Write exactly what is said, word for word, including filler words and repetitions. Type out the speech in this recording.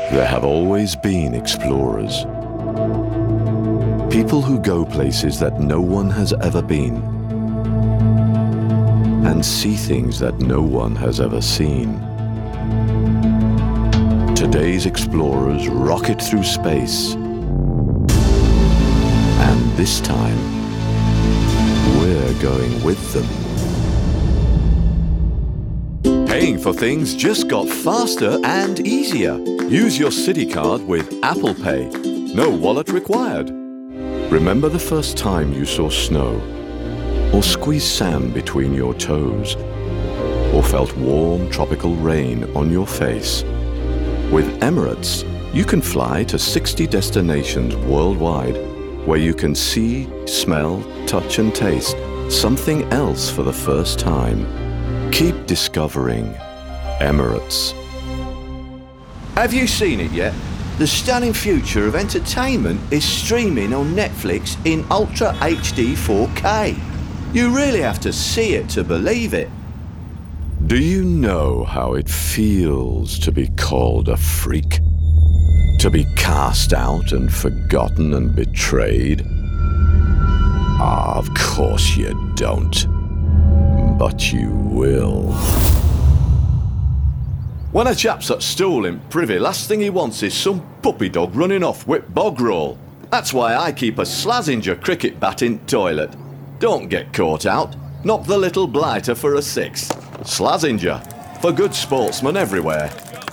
There have always been explorers. People who go places that no one has ever been and see things that no one has ever seen. Today's explorers rocket through space. And this time, we're going with them. Paying for things just got faster and easier. Use your Citi card with Apple Pay. No wallet required. Remember the first time you saw snow, or squeezed sand between your toes, or felt warm tropical rain on your face? With Emirates, you can fly to sixty destinations worldwide where you can see, smell, touch and taste something else for the first time. Keep discovering Emirates. Have you seen it yet? The stunning future of entertainment is streaming on Netflix in Ultra H D four K. You really have to see it to believe it. Do you know how it feels to be called a freak? To be cast out and forgotten and betrayed? Ah, of course you don't. But you will. When a chap's at stool in privy, last thing he wants is some puppy dog running off with bog roll. That's why I keep a Slazenger cricket bat in toilet. Don't get caught out. Knock the little blighter for a six. Slazenger, for good sportsmen everywhere.